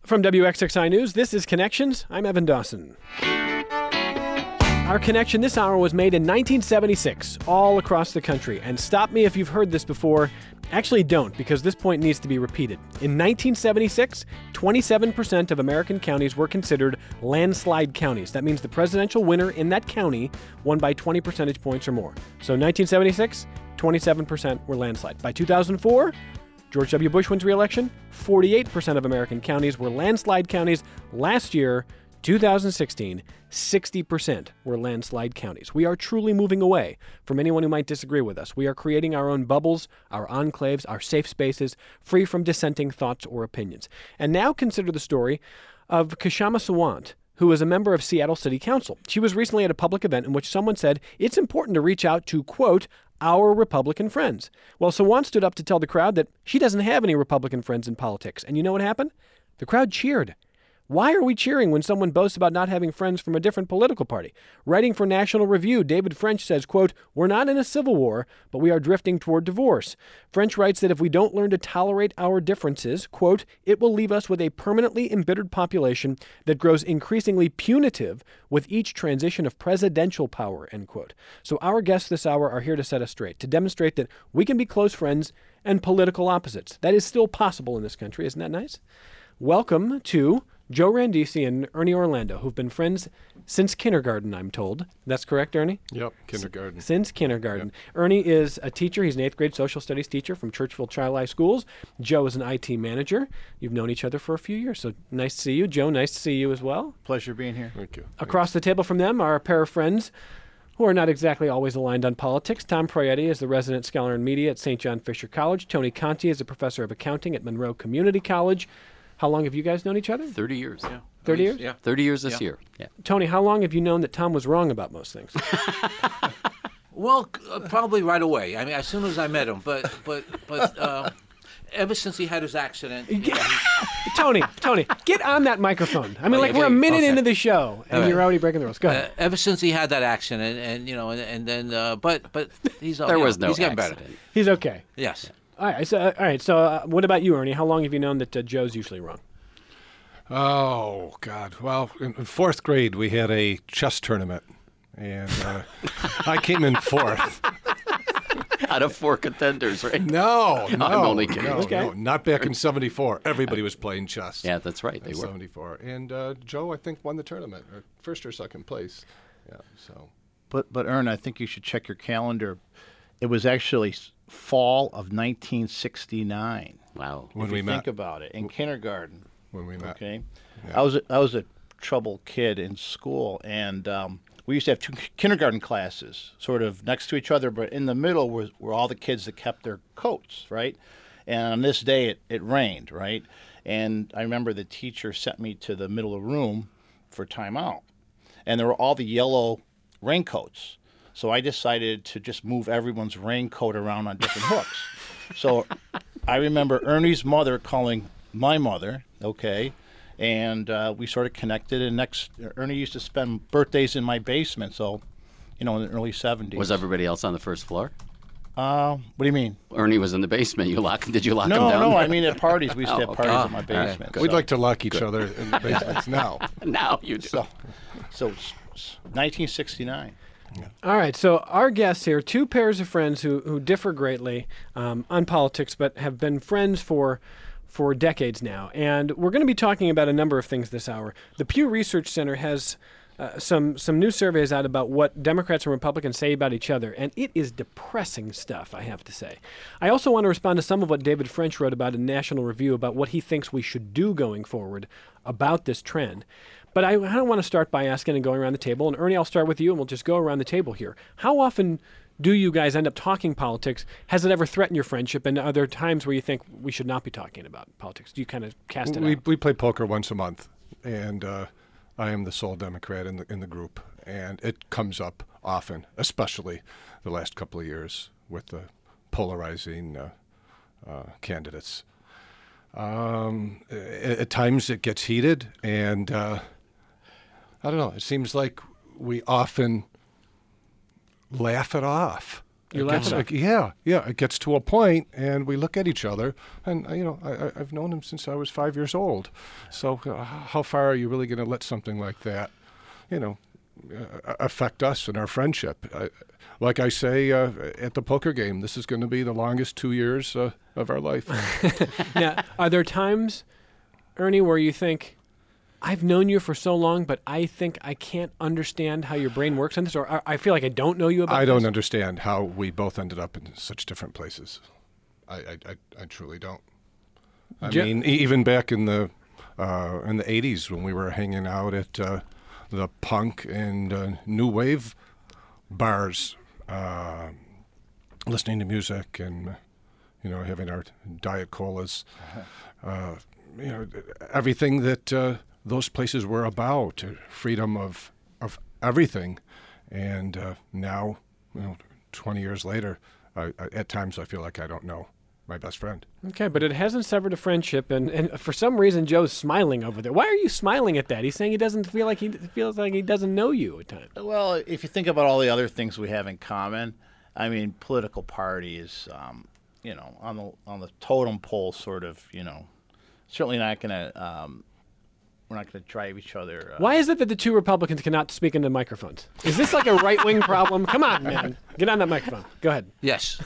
From WXXI News, this is Connections. I'm Evan Dawson. Our connection this hour was made in 1976, all across the country. And stop me if you've heard this before. Actually, don't, because this point needs to be repeated. In 1976, 27% of American counties were considered landslide counties. That means the presidential winner in that county won by 20 percentage points or more. So 1976, 27% were landslide. By 2004, George W. Bush wins re-election. 48% of American counties were landslide counties. Last year, 2016, 60% were landslide counties. We are truly moving away from anyone who might disagree with us. We are creating our own bubbles, our enclaves, our safe spaces, free from dissenting thoughts or opinions. And now consider the story of Kshama Sawant, who is a member of Seattle City Council. She was recently at a public event in which someone said it's important to reach out to, quote, our Republican friends. Well, Sawant stood up to tell the crowd that she doesn't have any Republican friends in politics. And you know what happened? The crowd cheered. Why are we cheering when someone boasts about not having friends from a different political party? Writing for National Review, David French says, quote, we're not in a civil war, but we are drifting toward divorce. French writes that if we don't learn to tolerate our differences, quote, it will leave us with a permanently embittered population that grows increasingly punitive with each transition of presidential power, end quote. So our guests this hour are here to set us straight, to demonstrate that we can be close friends and political opposites. That is still possible in this country. Isn't that nice? Welcome to Joe Randisi and Ernie Orlando, who've been friends since kindergarten, I'm told. That's correct, Ernie? Yep, kindergarten. Since kindergarten. Yep. Ernie is a teacher. He's an 8th grade social studies teacher from Churchville Child High Schools. Joe is an IT manager. You've known each other for a few years, so nice to see you. Joe, nice to see you as well. Pleasure being here. Thank you. Across the table from them are a pair of friends who are not exactly always aligned on politics. Tom Proietti is the resident scholar in media at St. John Fisher College. Tony Conti is a professor of accounting at Monroe Community College. How long have you guys known each other? 30 years. Yeah. 30 years? Yeah. 30 years this year. Yeah. Tony, how long have you known that Tom was wrong about most things? Well, probably right away. I mean, as soon as I met him. But ever since he had his accident. Tony, get on that microphone. I mean, Okay, we're a minute okay. into the show, and All right. you're already breaking the rules. Go ahead. Ever since he had that accident, and then, but he's There was no he's getting accident. better. He's okay. Yes. All right. So, what about you, Ernie? How long have you known that Joe's usually wrong? Oh, God. Well, in 4th grade, we had a chess tournament, and I came in 4th. Out of 4 contenders, right? No, I'm only kidding. Okay. No, not back in 74. Everybody was playing chess. Yeah, that's right. They in were. 74. And Joe, I think, won the tournament, or first or second place. Yeah, so. But Ern, I think you should check your calendar. It was actually fall of 1969. Wow. When if we you met. think about it, in kindergarten. When we met. Okay, Yeah. I was a troubled kid in school, and we used to have 2 kindergarten classes, sort of next to each other, but in the middle were all the kids that kept their coats, right? And on this day, it rained, right? And I remember the teacher sent me to the middle of the room for timeout, and there were all the yellow raincoats. So I decided to just move everyone's raincoat around on different hooks. So I remember Ernie's mother calling my mother, okay, and we sort of connected. And Ernie used to spend birthdays in my basement, so, in the early 70s. Was everybody else on the first floor? What do you mean? Ernie was in the basement. Did you lock him down? No, I mean at parties. We used to have Oh, parties okay. in my All right, basement. good. We'd like to lock each other in the basements now. Now you do. So 1969. All right, so our guests here, 2 pairs of friends who differ greatly on politics, but have been friends for decades now. And we're going to be talking about a number of things this hour. The Pew Research Center has some new surveys out about what Democrats and Republicans say about each other, and it is depressing stuff, I have to say. I also want to respond to some of what David French wrote about in National Review about what he thinks we should do going forward about this trend. But I don't want to start by asking and going around the table. And Ernie, I'll start with you, and we'll just go around the table here. How often do you guys end up talking politics? Has it ever threatened your friendship? And are there times where you think we should not be talking about politics? Do you kind of cast it out? We play poker once a month, and I am the sole Democrat in the group, and it comes up often, especially the last couple of years with the polarizing candidates. At times it gets heated, and I don't know. It seems like we often laugh it off. You're It gets laughing. yeah. It gets to a point, and we look at each other, and I've known him since I was 5 years old. So how far are you really going to let something like that, affect us and our friendship? Like I say at the poker game, this is going to be the longest 2 years of our life. Now, are there times, Ernie, where you think, I've known you for so long, but I think I can't understand how your brain works on this, or I feel like I don't know you about I don't this? understand how we both ended up in such different places. I truly don't. I mean, even back in the 80s when we were hanging out at the punk and new wave bars, listening to music and having our Diet Colas, everything that those places were about, freedom of everything, and now 20 years later, at times I feel like I don't know my best friend. Okay, but it hasn't severed a friendship, and for some reason Joe's smiling over there. Why are you smiling at that? He's saying he doesn't feel like he feels like he doesn't know you at times. Well, if you think about all the other things we have in common, I mean, political parties, on the totem pole, sort of, certainly not going to. We're not going to drive each other. Why is it that the two Republicans cannot speak into microphones? Is this like a right-wing problem? Come on, man. Get on that microphone. Go ahead. Yes.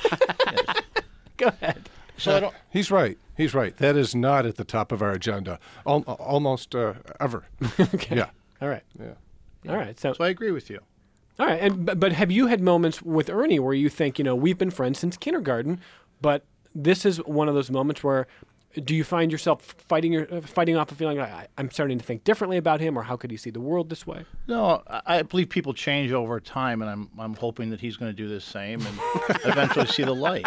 Go ahead. So I don't. He's right. He's right. That is not at the top of our agenda, almost ever. Okay. Yeah. All right. Yeah. All right. So So I agree with you. all right. And but have you had moments with Ernie where you think, we've been friends since kindergarten, but this is one of those moments where do you find yourself fighting off a feeling like I'm starting to think differently about him, or how could he see the world this way? No, I believe people change over time, and I'm hoping that he's going to do the same and eventually see the light.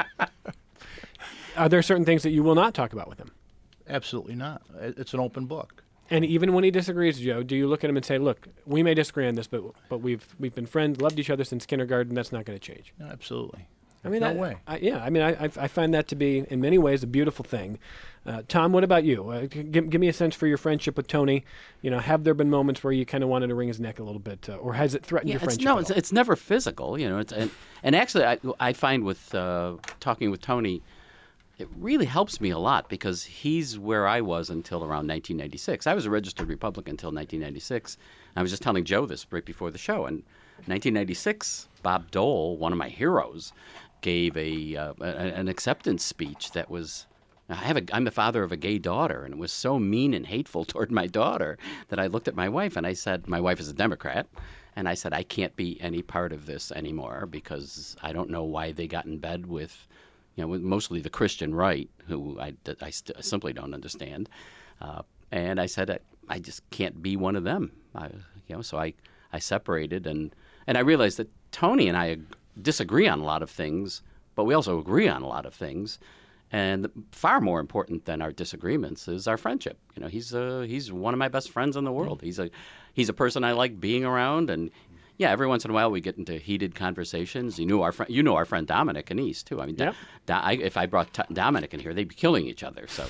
Are there certain things that you will not talk about with him? Absolutely not. It's an open book. And even when he disagrees, Joe, do you look at him and say, "Look, we may disagree on this, but we've been friends, loved each other since kindergarten. That's not going to change." No, absolutely. I mean, No way. I find that to be, in many ways, a beautiful thing. Tom, what about you? Give me a sense for your friendship with Tony. Have there been moments where you kind of wanted to wring his neck a little bit, or has it threatened your friendship? It's never physical. And actually, I find with talking with Tony, it really helps me a lot because he's where I was until around 1996. I was a registered Republican until 1996. I was just telling Joe this right before the show. In 1996, Bob Dole, one of my heroes, gave an acceptance speech that was. I'm the father of a gay daughter, and it was so mean and hateful toward my daughter that I looked at my wife and I said, my wife is a Democrat, and I said, I can't be any part of this anymore because I don't know why they got in bed with, with mostly the Christian right, who I simply don't understand. And I said, I just can't be one of them. So I separated, and I realized that Tony and I disagree on a lot of things, but we also agree on a lot of things. And far more important than our disagreements is our friendship. He's one of my best friends in the world. He's a person I like being around, and yeah, every once in a while we get into heated conversations. You know our friend Dominic and East too. I mean, Yep. If I brought Dominic in here, they'd be killing each other. So,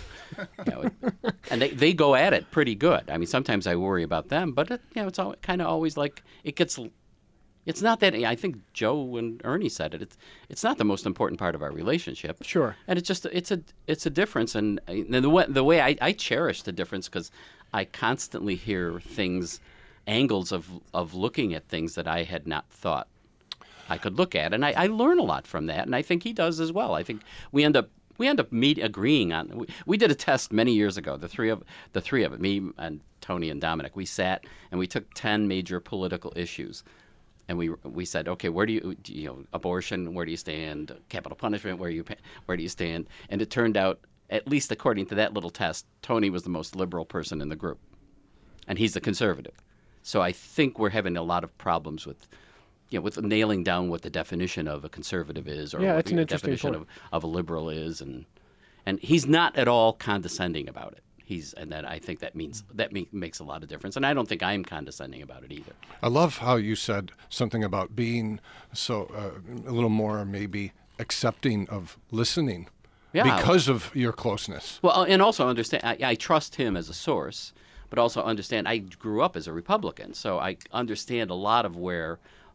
and they go at it pretty good. I mean, sometimes I worry about them, but it's kind of always like it gets. It's not that. I think Joe and Ernie said it. It's not the most important part of our relationship. Sure. And it's a difference, and the way I cherish the difference because I constantly hear angles of looking at things that I had not thought I could look at, and I learn a lot from that, and I think he does as well. I think we end up agreeing on. We did a test many years ago. The three of it, me and Tony and Dominic. We sat and we took 10 major political issues. And we said, okay, where do you abortion? Where do you stand? Capital punishment? Where do you stand? And it turned out, at least according to that little test, Tony was the most liberal person in the group, and he's the conservative. So I think we're having a lot of problems with nailing down what the definition of a conservative is, or what the definition of a liberal is, and he's not at all condescending about it. I think that makes a lot of difference, and I don't think I'm condescending about it either. I love how you said something about being so a little more maybe accepting of listening because of your closeness. Well, and also understand I trust him as a source, but also understand I grew up as a Republican, so I understand a lot of where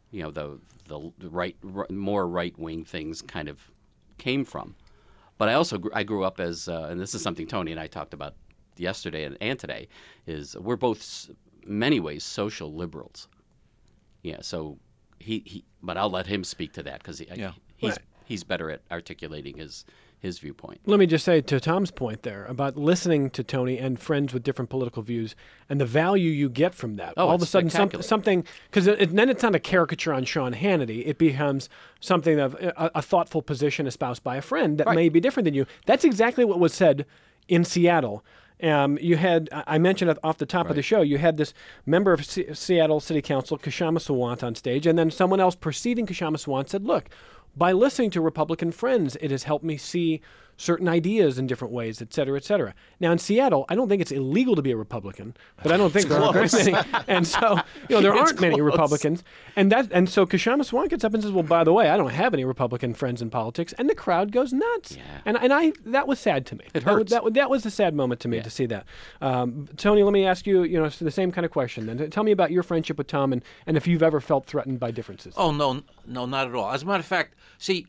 the more right wing things kind of came from. But I grew up as, and this is something Tony and I talked about yesterday and today, is we're both many ways social liberals. Yeah, so but I'll let him speak to that because he's better at articulating his viewpoint. Let me just say to Tom's point there about listening to Tony and friends with different political views and the value you get from that. Oh, all of a it's sudden, spectacular. something, because then it's not a caricature on Sean Hannity. It becomes something of a thoughtful position espoused by a friend that Right. may be different than you. That's exactly what was said in Seattle. You had, I mentioned it off the top of the show, you had this member of Seattle City Council, Kshama Sawant, on stage, and then someone else preceding Kshama Sawant said, look, by listening to Republican friends, it has helped me see certain ideas in different ways, et cetera, et cetera. Now, in Seattle, I don't think it's illegal to be a Republican, but I don't think there are very many. And so, there aren't many Republicans. And so Kshama Sawant gets up and says, well, by the way, I don't have any Republican friends in politics. And the crowd goes nuts. Yeah. And that was sad to me. It hurts. That was a sad moment to me to see that. Tony, let me ask you, the same kind of question then. Tell me about your friendship with Tom and if you've ever felt threatened by differences. Oh, no, not at all. As a matter of fact, see,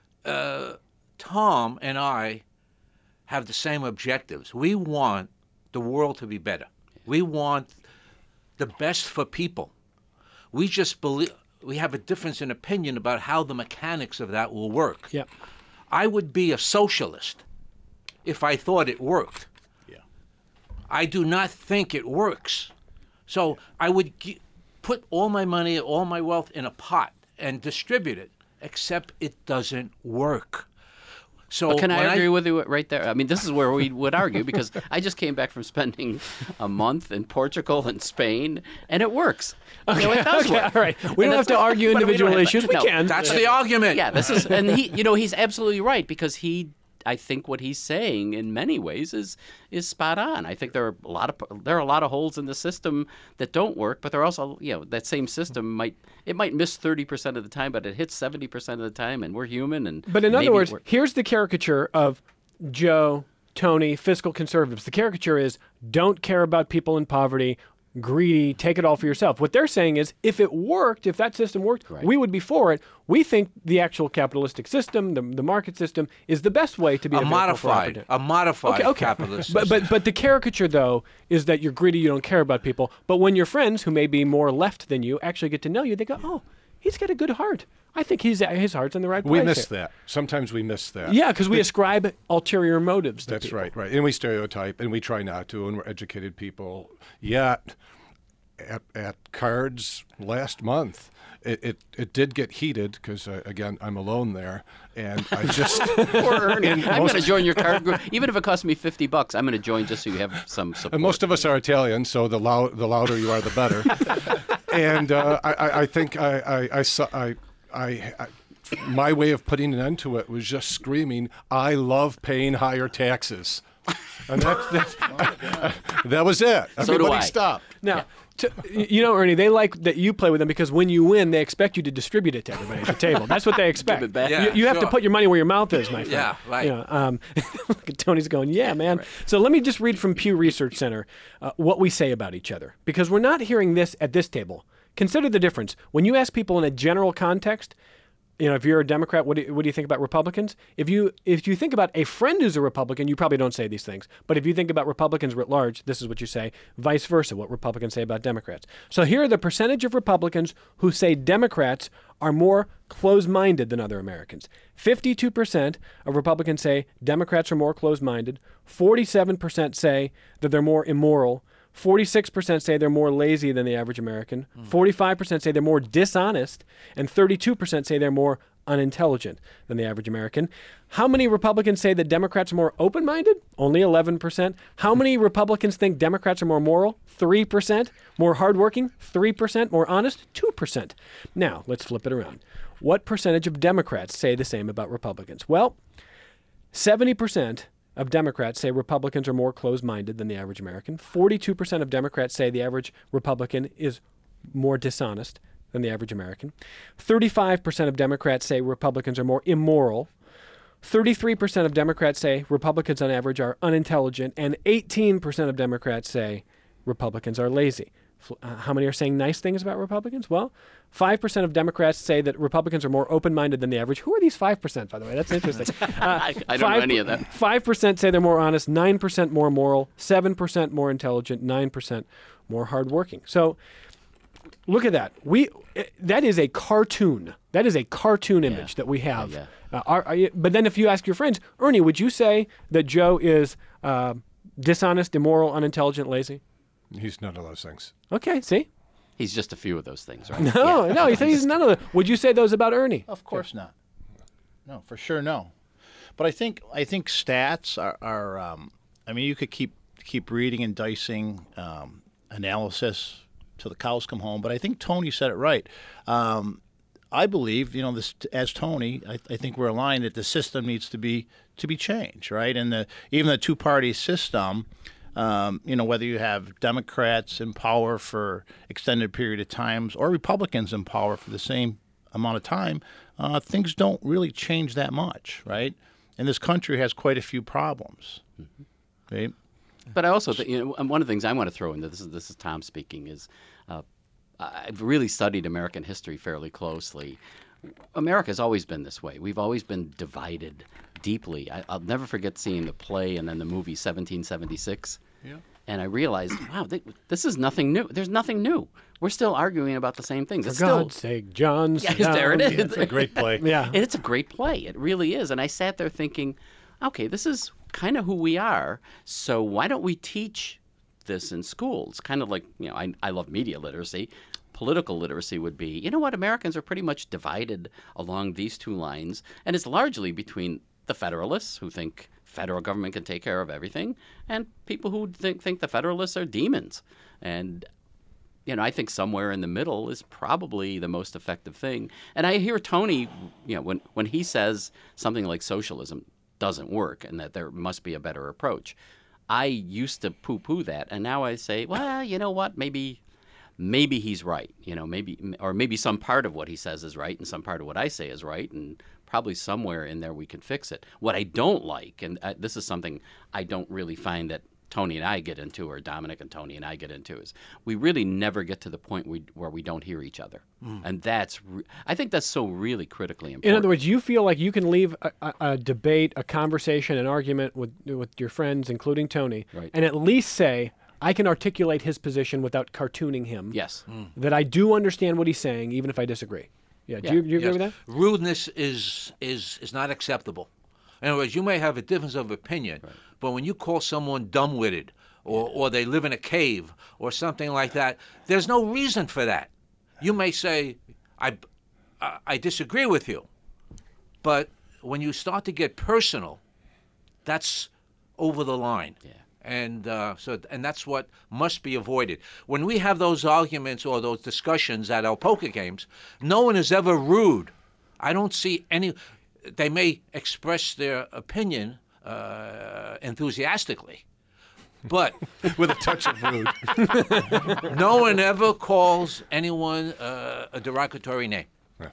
Tom and I have the same objectives. We want the world to be better. We want the best for people. We just believe we have a difference in opinion about how the mechanics of that will work. Yeah. I would be a socialist if I thought it worked. Yeah. I do not think it works. So I would put all my money, all my wealth in a pot and distribute it, except it doesn't work. So But can I agree with you right there? I mean, this is where we would argue because I just came back from spending a month in Portugal and Spain, and it works. It does work. All right. We don't have to argue but we individual don't have- issues. We no, can. That's the argument. Yeah, this is, and he's absolutely right because I think what he's saying in many ways is spot on. I think there are a lot of holes in the system that don't work, but there are also that same system might miss 30% of the time, but it hits 70% of the time, and we're human. And But in other maybe words, here's the caricature of Joe, Tony, fiscal conservatives. The caricature is don't care about people in poverty, greedy, take it all for yourself. What they're saying is if it worked, if that system worked, Right. we would be for it. We think the actual capitalistic system, the market system, is the best way to be A vehicle for modified opportunity. capitalist But system. the caricature, though, is that you're greedy, you don't care about people. But when your friends, who may be more left than you, actually get to know you, they go, oh, he's got a good heart. I think his heart's in the right place. We miss here." that. Sometimes we miss that. Yeah, because we ascribe ulterior motives to That's people. right. And we stereotype, and we try not to, and we're educated people. Yet, at Cards last month, it did get heated because, again, I'm alone there, and I just... Poor Ernie. I'm going to join your card group. Even if it costs me $50, I'm going to join just so you have some support. And most of us are Italian, so the louder you are, the better. And I think my way of putting an end to it was just screaming, "I love paying higher taxes," and that was it. So do Everybody I. stopped. Now, Ernie, they like that you play with them because when you win, they expect you to distribute it to everybody at the table. That's what they expect. Give it back. Yeah, you have to sure. put your money where your mouth is, my friend. Yeah, right. Look at Tony's going, yeah, man. Right. So let me just read from Pew Research Center what we say about each other, because we're not hearing this at this table. Consider the difference. When you ask people in a general context, if you're a Democrat, what do you think about Republicans? If you think about a friend who's a Republican, you probably don't say these things. But if you think about Republicans writ large, this is what you say. Vice versa, what Republicans say about Democrats. So here are the percentage of Republicans who say Democrats are more closed-minded than other Americans. 52% of Republicans say Democrats are more closed-minded. 47% say that they're more immoral. 46% say they're more lazy than the average American. 45% say they're more dishonest. And 32% say they're more unintelligent than the average American. How many Republicans say that Democrats are more open-minded? Only 11%. How many Republicans think Democrats are more moral? 3%. More hardworking? 3%. More honest? 2%. Now, let's flip it around. What percentage of Democrats say the same about Republicans? Well, 70% of Democrats say Republicans are more closed-minded than the average American. 42% of Democrats say the average Republican is more dishonest than the average American. 35% of Democrats say Republicans are more immoral. 33% of Democrats say Republicans on average are unintelligent. And 18% of Democrats say Republicans are lazy. How many are saying nice things about Republicans? Well, 5% of Democrats say that Republicans are more open-minded than the average. Who are these 5%, by the way? That's interesting. I don't know any of that. 5% say they're more honest, 9% more moral, 7% more intelligent, 9% more hardworking. So look at that. That is a cartoon. That is a cartoon image that we have. Yeah. But then if you ask your friends, Ernie, would you say that Joe is dishonest, immoral, unintelligent, lazy? He's none of those things. Okay, see? He's just a few of those things, right? No, he said he's none of them. Would you say those about Ernie? Of course not. No, for sure no. But I think stats are I mean, you could keep reading and dicing analysis till the cows come home. But I think Tony said it right. I believe, this as Tony, I think we're aligned that the system needs to be changed, right? And even the two-party system. Whether you have Democrats in power for extended period of times or Republicans in power for the same amount of time, things don't really change that much, right? And this country has quite a few problems, right? But I also think, one of the things I want to throw in, this is Tom speaking, is I've really studied American history fairly closely. America's always been this way. We've always been divided deeply. I'll never forget seeing the play and then the movie 1776. Yeah. And I realized, wow, this is nothing new. There's nothing new. We're still arguing about the same things. For God's sake, John. Yeah, there it is. Yeah, it's a great play. Yeah. And it's a great play. It really is. And I sat there thinking, okay, this is kind of who we are. So why don't we teach this in schools? Kind of like, I love media literacy. Political literacy would be, Americans are pretty much divided along these two lines. And it's largely between the Federalists, who think federal government can take care of everything, and people who think the Federalists are demons. And, I think somewhere in the middle is probably the most effective thing. And I hear Tony, when he says something like socialism doesn't work and that there must be a better approach, I used to poo-poo that, and now I say, well, you know what, maybe he's right. Maybe some part of what he says is right and some part of what I say is right, and probably somewhere in there we can fix it. What I don't like, and this is something I don't really find that Tony and I get into, or Dominic and Tony and I get into, is we really never get to the point where we don't hear each other. And I think that's so really critically important. In other words, you feel like you can leave a debate, a conversation, an argument with your friends, including Tony, right, and at least say, I can articulate his position without cartooning him. Yes. That I do understand what he's saying, even if I disagree. Yeah. Do you agree with that? Rudeness is not acceptable. In other words, you may have a difference of opinion, right, but when you call someone dumb-witted or they live in a cave or something like that, there's no reason for that. You may say, I disagree with you, but when you start to get personal, that's over the line. Yeah. And that's what must be avoided. When we have those arguments or those discussions at our poker games, no one is ever rude. I don't see any. They may express their opinion enthusiastically, but with a touch of rude. No one ever calls anyone a derogatory name.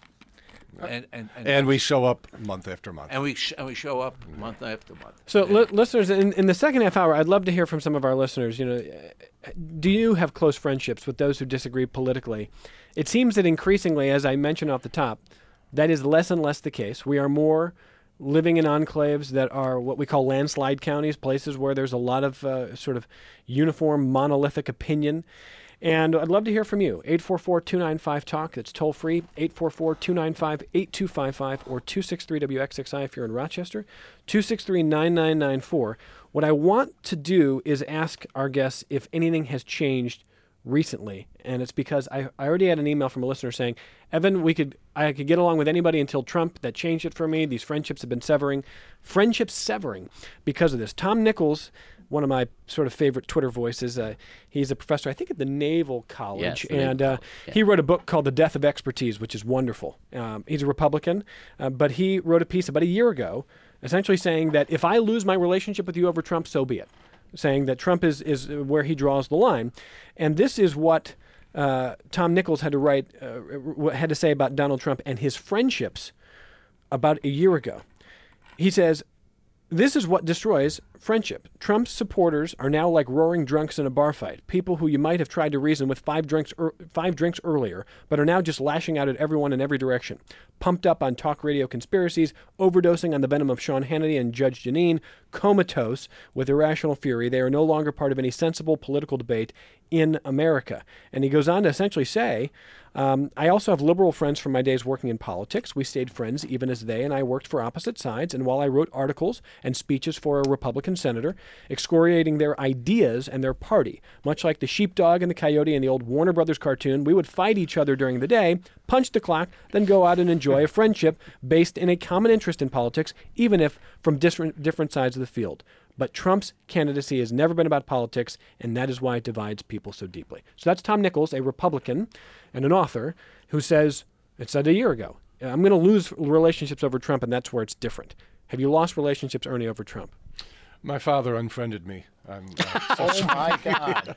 And we show up month after month. And we show up month after month. So, listeners, in the second half hour, I'd love to hear from some of our listeners. Do you have close friendships with those who disagree politically? It seems that increasingly, as I mentioned off the top, that is less and less the case. We are more living in enclaves that are what we call landslide counties, places where there's a lot of sort of uniform, monolithic opinion. And I'd love to hear from you. 844-295-TALK. That's toll free. 844-295-8255 or 263-WXXI if you're in Rochester. 263-9994. What I want to do is ask our guests if anything has changed recently. And it's because I already had an email from a listener saying, Evan, I could get along with anybody until Trump. That changed it for me. These friendships have been severing because of this. Tom Nichols, one of my sort of favorite Twitter voices. He's a professor, I think, at the Naval College. Yes, he wrote a book called The Death of Expertise, which is wonderful. He's a Republican, but he wrote a piece about a year ago essentially saying that if I lose my relationship with you over Trump, so be it. Saying that Trump is where he draws the line. And this is what Tom Nichols had to say about Donald Trump and his friendships about a year ago. He says, this is what destroys friendship. Trump's supporters are now like roaring drunks in a bar fight. People who you might have tried to reason with five drinks earlier, but are now just lashing out at everyone in every direction. Pumped up on talk radio conspiracies, overdosing on the venom of Sean Hannity and Judge Jeanine, comatose with irrational fury. They are no longer part of any sensible political debate in America. And he goes on to essentially say, I also have liberal friends from my days working in politics. We stayed friends even as they and I worked for opposite sides. And while I wrote articles and speeches for a Republican senator, excoriating their ideas and their party, much like the sheepdog and the coyote in the old Warner Brothers cartoon, we would fight each other during the day, punch the clock, then go out and enjoy a friendship based in a common interest in politics, even if from different sides of the field. But Trump's candidacy has never been about politics, and that is why it divides people so deeply. So that's Tom Nichols, a Republican and an author, who says, it said a year ago, I'm going to lose relationships over Trump, and that's where it's different. Have you lost relationships, Ernie, over Trump? My father unfriended me. Oh my God!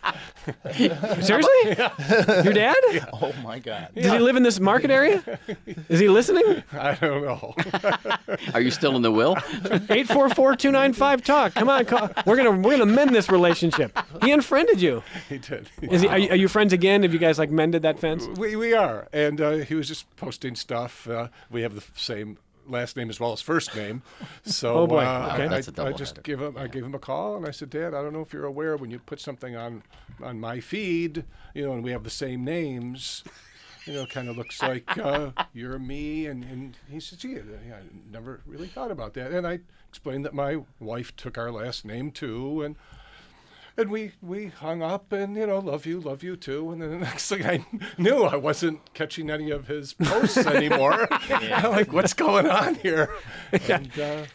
Seriously? Your dad? Oh my God! Does he live in this market area? Is he listening? I don't know. Are you still in the will? 844-295-TALK. Come on, call. We're gonna mend this relationship. He unfriended you. He did. Is he? Are you friends again? Have you guys like mended that fence? We are, and he was just posting stuff. We have the same last name as well as first name, so Oh, boy. Okay. That's a I just doubleheader. I gave him a call and I said, Dad, I don't know if you're aware, when you put something on my feed, and we have the same names, kind of looks like you're me, and he said, gee, I never really thought about that, and I explained that my wife took our last name too, and we hung up, and love you too. And then the next thing I knew, I wasn't catching any of his posts anymore. I'm like, what's going on here? And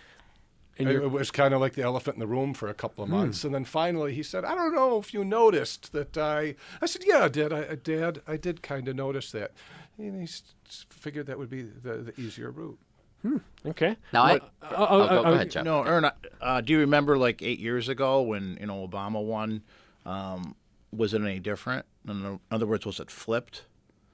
it was kind of like the elephant in the room for a couple of months, and then finally he said, I don't know if you noticed that I said, yeah, Dad, I did kind of notice that. And he figured that would be the easier route. Okay. Now, go ahead, Jeff. No, Ern, do you remember like 8 years ago when Obama won? Was it any different? In other words, was it flipped?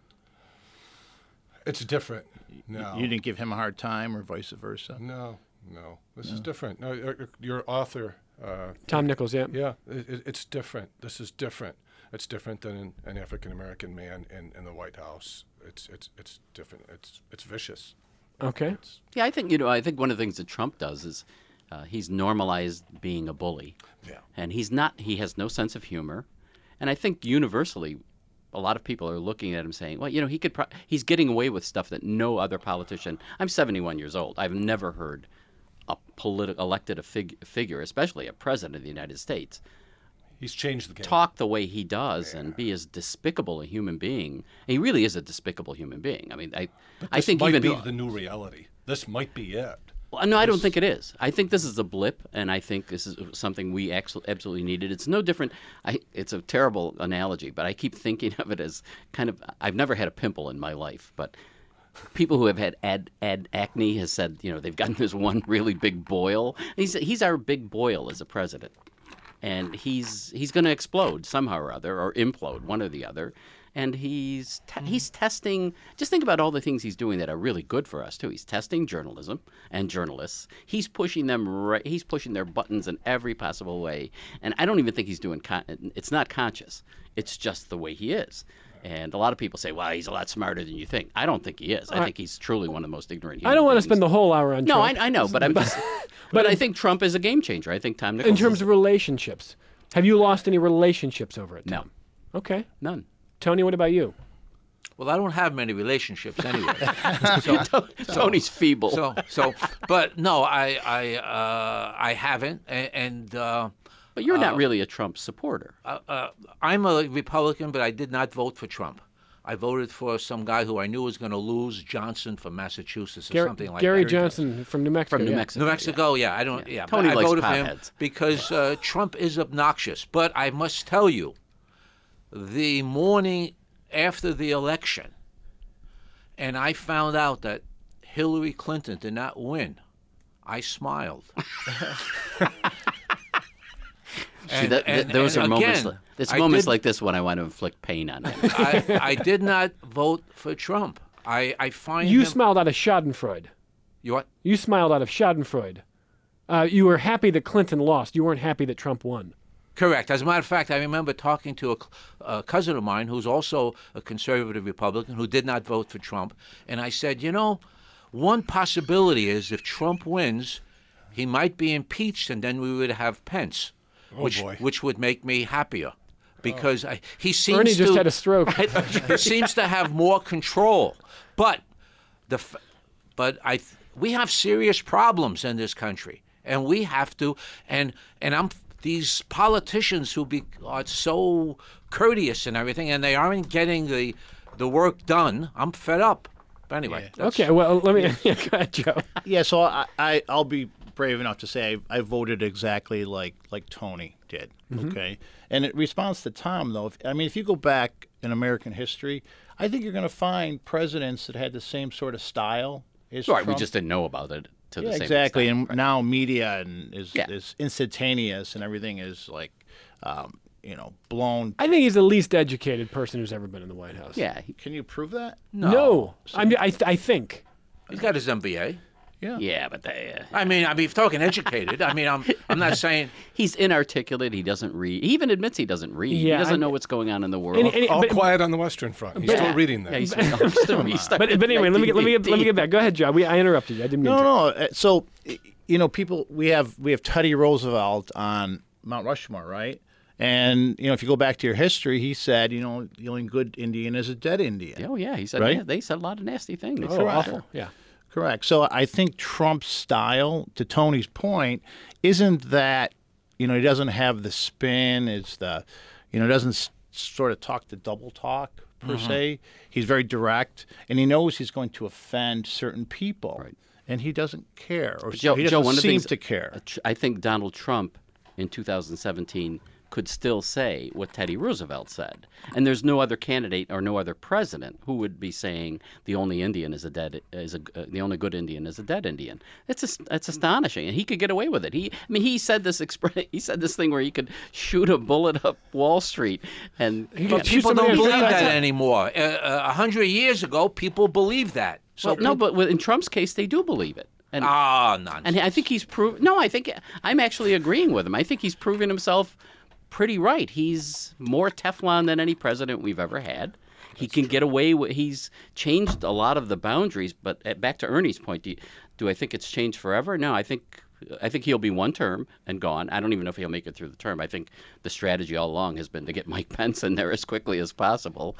It's different. No. You didn't give him a hard time, or vice versa. No. This is different. No, your author, Tom Nichols, yeah. yeah, it's different. This is different. It's different than an African American man in the White House. It's different. It's vicious. Okay. Yeah, I think one of the things that Trump does is he's normalized being a bully. Yeah. And he has no sense of humor. And I think universally, a lot of people are looking at him saying, well, he's getting away with stuff that no other politician. I'm 71 years old. I've never heard a elected figure, especially a president of the United States, He's changed the game. talk the way he does and be as despicable a human being. And he really is a despicable human being. I mean, I think might even be the new reality. This might be it. Well, no, I don't think it is. I think this is a blip, and I think this is something we absolutely needed. It's no different. It's a terrible analogy, but I keep thinking of it as kind of. I've never had a pimple in my life, but people who have had acne has said, they've gotten this one really big boil. He's our big boil as a president, and he's going to explode somehow or other, or implode, one or the other. And he's testing. Just think about all the things he's doing that are really good for us too. He's testing journalism and journalists. He's pushing them. He's pushing their buttons in every possible way. And I don't even think he's doing. It's not conscious. It's just the way he is. And a lot of people say, "Well, he's a lot smarter than you think." I don't think he is. I think he's truly one of the most ignorant. I don't want to beings. spend the whole hour on Trump. No, I know, but I'm just. But I think Trump is a game changer. I think Tom Nichols. In terms of relationships, have you lost any relationships over it, No. Tom? Okay. None. Tony, what about you? Well, I don't have many relationships anyway. Tony's feeble. But no, I haven't, and But you're not really a Trump supporter. I'm a Republican, but I did not vote for Trump. I voted for some guy who I knew was going to lose, Johnson from Massachusetts or something like Gary that. Johnson from New Mexico. From New yeah. Mexico. New Mexico, yeah. I don't. Yeah, Tony but I likes voted for him potheads. because Trump is obnoxious. But I must tell you, the morning after the election, and I found out that Hillary Clinton did not win, I smiled. See, those are moments. It's moments like this when I want to inflict pain on him. I did not vote for Trump. I find You him, smiled out of Schadenfreude. You what? You smiled out of Schadenfreude. You were happy that Clinton lost. You weren't happy that Trump won. Correct. As a matter of fact, I remember talking to a cousin of mine who's also a conservative Republican who did not vote for Trump. And I said, one possibility is if Trump wins, he might be impeached and then we would have Pence, which would make me happier. Because he seems Bernie just had a stroke. He seems to have more control. But we have serious problems in this country. And we have to, and these politicians who are so courteous and everything, and they aren't getting the work done. I'm fed up. But anyway. Okay, well, let me go ahead, Joe. Yeah, so I'll be brave enough to say I voted exactly like Tony did. Okay, and in response to Tom, though, if you go back in American history, I think you're going to find presidents that had the same sort of style as Right, Trump. we just didn't know about it. To the same exactly. extent. And now media is instantaneous, and everything is like, blown. I think he's the least educated person who's ever been in the White House. Yeah, Can you prove that? No. I think. He's got his MBA. yeah, but they, If you're talking educated, I'm not saying. he's inarticulate. He doesn't read. He even admits he doesn't read. Yeah, he doesn't know what's going on in the world. All quiet on the Western Front. He's still reading that. Yeah, he's stuck But in anyway, let me 1918. get back. Go ahead, Joe. I interrupted you. I didn't mean to. No. So, people, we have Teddy Roosevelt on Mount Rushmore, right? And if you go back to your history, he said, the only good Indian is a dead Indian. Oh yeah, he said. Right? Yeah, they said a lot of nasty things. Oh, awful. Yeah. Correct. So I think Trump's style, to Tony's point, isn't that, he doesn't have the spin. It's the, doesn't sort of talk the double talk per se. He's very direct, and he knows he's going to offend certain people, Right. and he doesn't care, or Joe, he doesn't one of the seem things, to care. I think Donald Trump in 2017 could still say what Teddy Roosevelt said, and there's no other candidate or no other president who would be saying the only Indian is the only good Indian is a dead Indian. It's astonishing, and he could get away with it. He said this thing where he could shoot a bullet up Wall Street, and But people don't believe that anymore. 100 years ago, people believed that. So but in Trump's case, they do believe it. And, nonsense. And I think he's proven. No, I think I'm actually agreeing with him. I think he's proven himself pretty right. He's more Teflon than any president we've ever had. He can get away with. He's changed a lot of the boundaries. But back to Ernie's point, do I think it's changed forever? No, I think he'll be one term and gone. I don't even know if he'll make it through the term. I think the strategy all along has been to get Mike Pence in there as quickly as possible.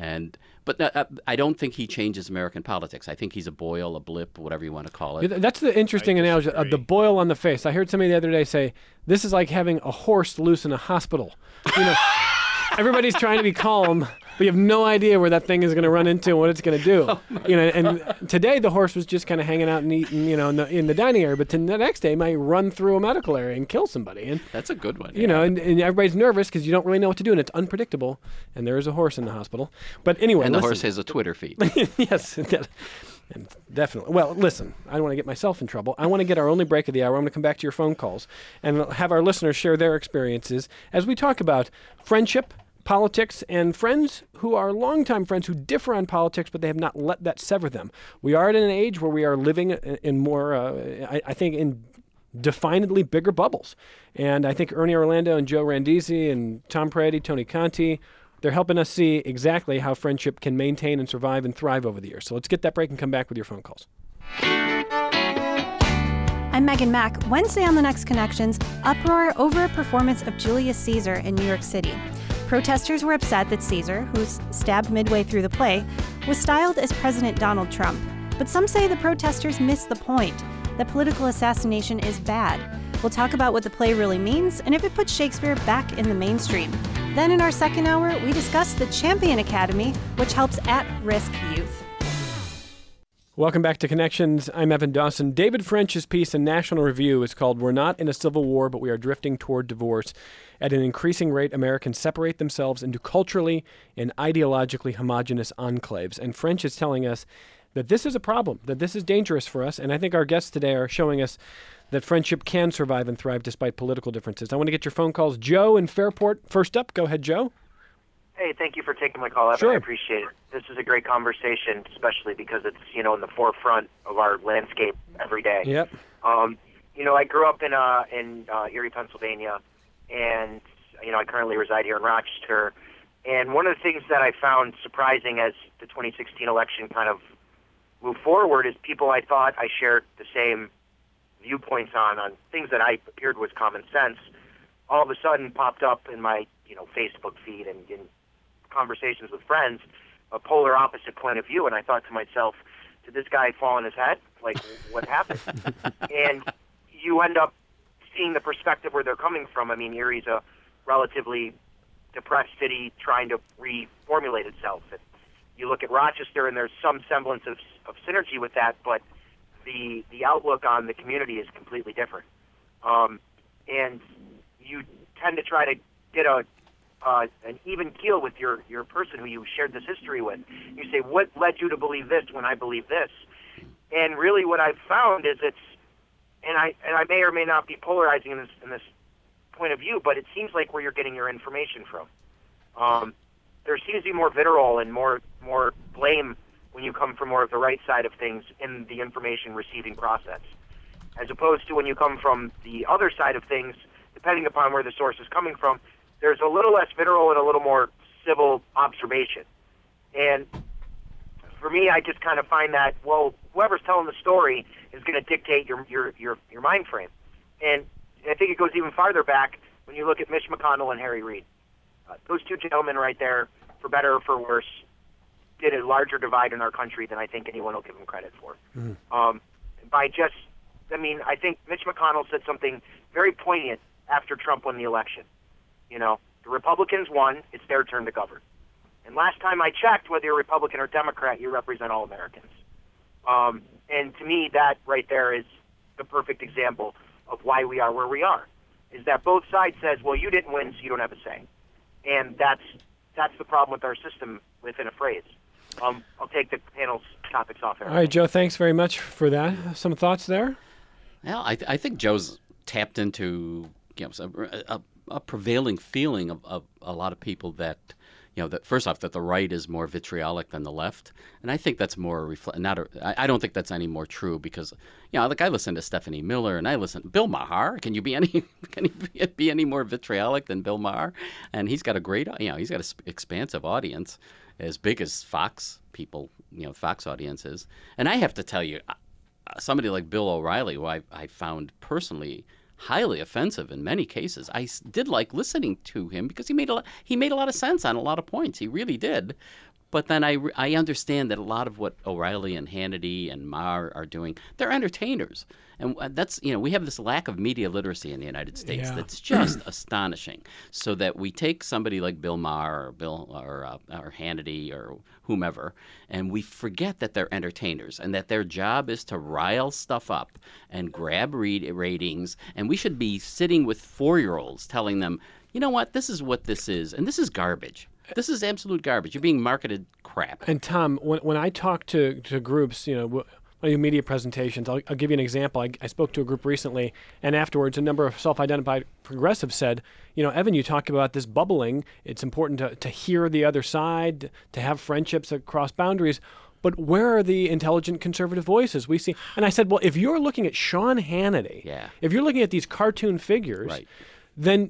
But I don't think he changes American politics. I think he's a boil, a blip, whatever you want to call it. That's the interesting analogy of the boil on the face. I heard somebody the other day say, this is like having a horse loose in a hospital. Everybody's trying to be calm, but you have no idea where that thing is going to run into and what it's going to do. And today the horse was just kind of hanging out and eating, in the dining area, but the next day it might run through a medical area and kill somebody. And That's a good one. and everybody's nervous because you don't really know what to do, and it's unpredictable. And there is a horse in the hospital. But anyway, And the listen. horse has a Twitter feed. Yes, and definitely. Well, listen, I don't want to get myself in trouble. I want to get our only break of the hour. I'm going to come back to your phone calls and have our listeners share their experiences as we talk about friendship, politics, and friends who are longtime friends who differ on politics, but they have not let that sever them. We are at an age where we are living in more, I think, in definedly bigger bubbles. And I think Ernie Orlando and Joe Randisi and Tom Peretti, Tony Conti, they're helping us see exactly how friendship can maintain and survive and thrive over the years. So let's get that break and come back with your phone calls. I'm Megan Mack. Wednesday on The Next Connections, uproar over a performance of Julius Caesar in New York City. Protesters were upset that Caesar, who's stabbed midway through the play, was styled as President Donald Trump. But some say the protesters missed the point, that political assassination is bad. We'll talk about what the play really means and if it puts Shakespeare back in the mainstream. Then in our second hour, we discuss the Champion Academy, which helps at-risk youth. Welcome back to Connections. I'm Evan Dawson. David French's piece in National Review is called "We're Not in a Civil War, but We Are Drifting Toward Divorce. At an increasing rate, Americans separate themselves into culturally and ideologically homogenous enclaves." And French is telling us that this is a problem, that this is dangerous for us. And I think our guests today are showing us that friendship can survive and thrive despite political differences. I want to get your phone calls. Joe in Fairport, first up. Go ahead, Joe. Hey, thank you for taking my call, Evan. Sure. I appreciate it. This is a great conversation, especially because it's, in the forefront of our landscape every day. Yep. I grew up in Erie, Pennsylvania, and I currently reside here in Rochester. And one of the things that I found surprising as the 2016 election kind of moved forward is people I thought I shared the same viewpoints on things that I appeared was common sense, all of a sudden popped up in my Facebook feed and in conversations with friends, a polar opposite point of view. And I thought to myself, did this guy fall on his head? Like, what happened? And you end up seeing the perspective where they're coming from. I mean, Erie's a relatively depressed city trying to reformulate itself. And you look at Rochester, and there's some semblance of synergy with that, but the outlook on the community is completely different. And you tend to try to get an even keel with your person who you shared this history with. You say, what led you to believe this when I believe this? And really what I've found is and I may or may not be polarizing in this point of view, but it seems like where you're getting your information from. There seems to be more vitriol and more blame when you come from more of the right side of things in the information receiving process, as opposed to when you come from the other side of things, depending upon where the source is coming from, there's a little less vitriol and a little more civil observation. And for me, I just kind of find that, well, whoever's telling the story is going to dictate your mind frame. And I think it goes even farther back when you look at Mitch McConnell and Harry Reid. Those two gentlemen right there, for better or for worse, did a larger divide in our country than I think anyone will give them credit for. I think Mitch McConnell said something very poignant after Trump won the election. The Republicans won, it's their turn to govern. And last time I checked, whether you're Republican or Democrat, you represent all Americans. And to me, that right there is the perfect example of why we are where we are, is that both sides says, well, you didn't win, so you don't have a say. And that's the problem with our system within a phrase. I'll take the panel's topics off air. All right, Joe, thanks very much for that. Some thoughts there? Well, I think Joe's tapped into a prevailing feeling of a lot of people that, that first off, that the right is more vitriolic than the left. And I think that's more I don't think that's any more true because, like I listen to Stephanie Miller and I listen to Bill Maher. Can he be any more vitriolic than Bill Maher? And he's got a great, he's got an expansive audience as big as Fox people, Fox audience is. And I have to tell you, somebody like Bill O'Reilly, who I found personally highly offensive in many cases. I did like listening to him because he made a lot of sense on a lot of points. He really did. But then I understand that a lot of what O'Reilly and Hannity and Maher are doing, they're entertainers. And that's, we have this lack of media literacy in the United States that's just astonishing. So that we take somebody like Bill Maher or Hannity or whomever, and we forget that they're entertainers and that their job is to rile stuff up and grab ratings. And we should be sitting with 4-year-olds telling them, you know what, this is what this is, and this is garbage. This is absolute garbage. You're being marketed crap. And Tom, when I talk to groups, when I do media presentations, I'll give you an example. I spoke to a group recently, and afterwards a number of self-identified progressives said, Evan, you talk about this bubbling. It's important to hear the other side, to have friendships across boundaries. But where are the intelligent conservative voices we see? And I said, well, if you're looking at Sean Hannity, if you're looking at these cartoon figures, right, then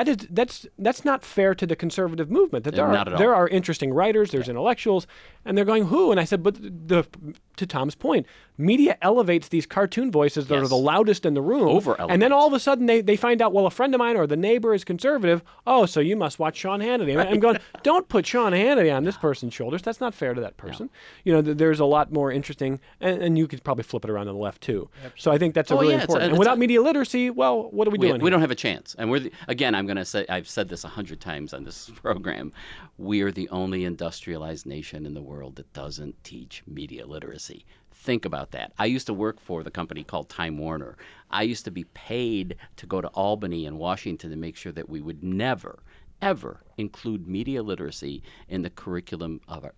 that's not fair to the conservative movement. That there are interesting writers, there's intellectuals, and they're going, who? And I said, but to Tom's point, media elevates these cartoon voices that are the loudest in the room. And then all of a sudden they find out, well, a friend of mine or the neighbor is conservative. Oh, so you must watch Sean Hannity. I'm going, don't put Sean Hannity on this person's shoulders. That's not fair to that person. No. There's a lot more interesting, and you could probably flip it around on the left too. So I think that's really important. And without media literacy, well, what are we doing? We don't have a chance. And again, I'm going to say, I've said this 100 times on this program, we are the only industrialized nation in the world that doesn't teach media literacy. Think about that. I used to work for the company called Time Warner. I used to be paid to go to Albany and Washington to make sure that we would never, ever include media literacy in the curricula